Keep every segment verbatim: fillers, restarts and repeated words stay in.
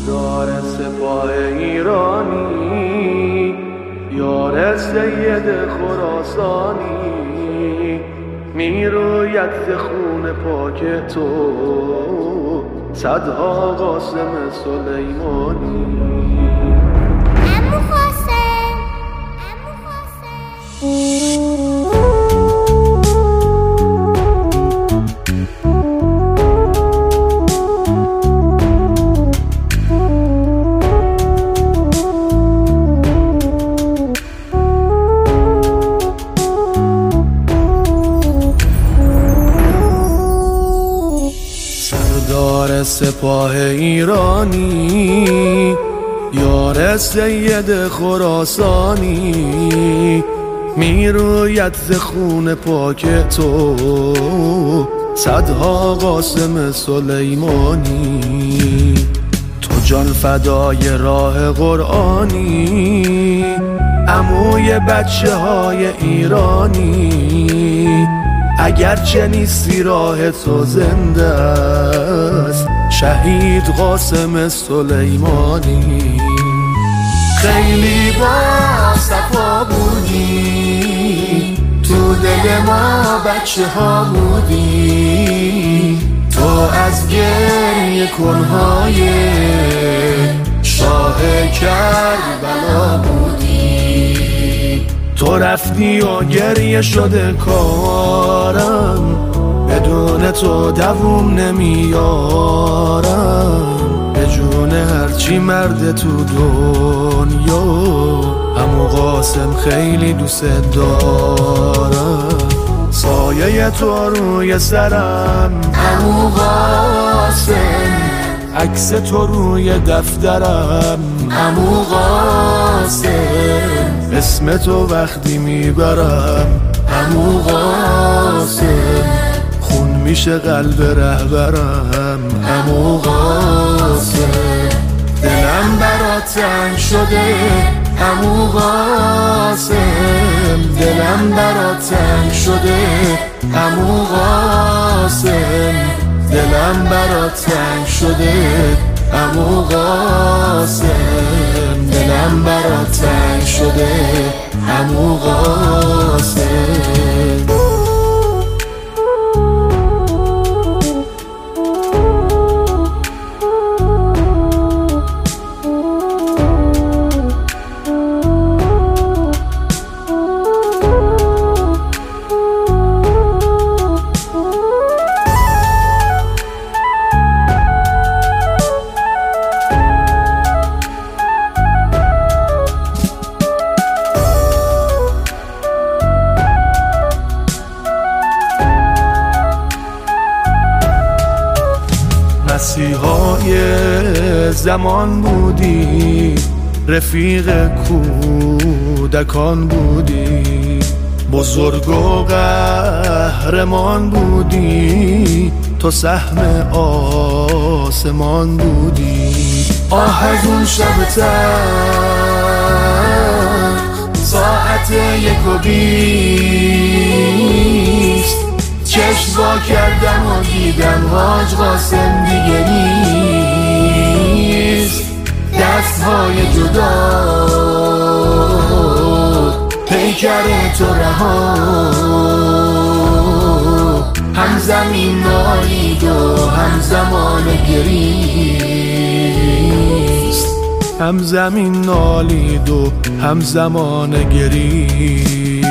سردار سپاه ایرانی، یار سید خراسانی، میروید ز خون پاک تو صدها قاسم سلیمانی. عمو قاسم، عمو قاسم. سردار سپاه ایرانی، یار سید خراسانی، میروید ز خون پاک تو صدها قاسم سلیمانی. تو جان فدای راه قرآنی، عموی بچه های ایرانی. اگرچه نیستی راه تو زنده است، شهید قاسم سلیمانی. خیلی با صفا بودی، تو دل ما بچه ها بودی. تو از گریه کنهای شاه کربلا بودی. تو رفتی و گریه شده کارم، بدون تو دووم نمیارم. به جون هرچی مرد تو دنیا، عمو قاسم خیلی دوست دارم. سایه تو روی سرم عمو قاسم، عکس تو روی دفترم عمو قاسم. اسم تو وقتی میبرم عمو قاسم، خون میشه قلب رهبرم عمو قاسم. دلم برات تنگ شده عمو قاسم، دلم برات تنگ شده عمو قاسم. دلم برات تنگ شده عمو قاسم، دلم برات تنگ شده عمو قاسم. مسیحای زمان بودی، رفیق کودکان بودی. بزرگ و قهرمان بودی، تو سهم آسمان بودی. آه از اون شب تلخ ساعت یک و بیست، چشم وا کردم و دیدم حاج قاسم دیگه نیست. دست های جدا پیکر تو رها، هم زمین نالید و هم زمان گریست. هم زمین نالید و هم زمان گریست.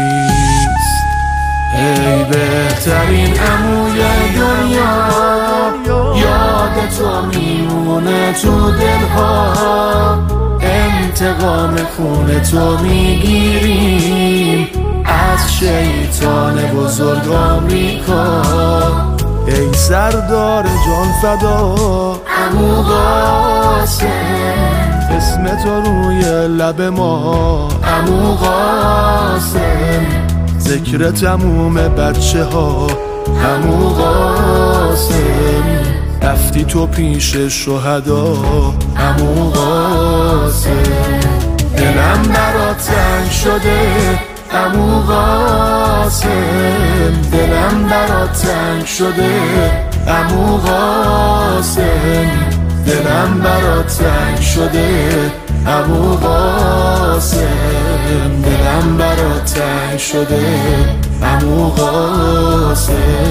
ای بهترین عموی دنیا، یاد تو میمونه تو دلها. انتقام خون تو میگیریم از شیطان بزرگ آمریکا. ای سردار جان فدا عمو قاسم، اسم تو روی لب ما عمو قاسم. ذکر تموم بچه ها عمو قاسم، رفتی تو پیش شهدا عمو قاسم. دلم برات تنگ شده عمو قاسم، دلم برات تنگ شده عمو قاسم. دلم برات تنگ شده عمو قاسم، دلم برات تنگ شده عمو قاسم.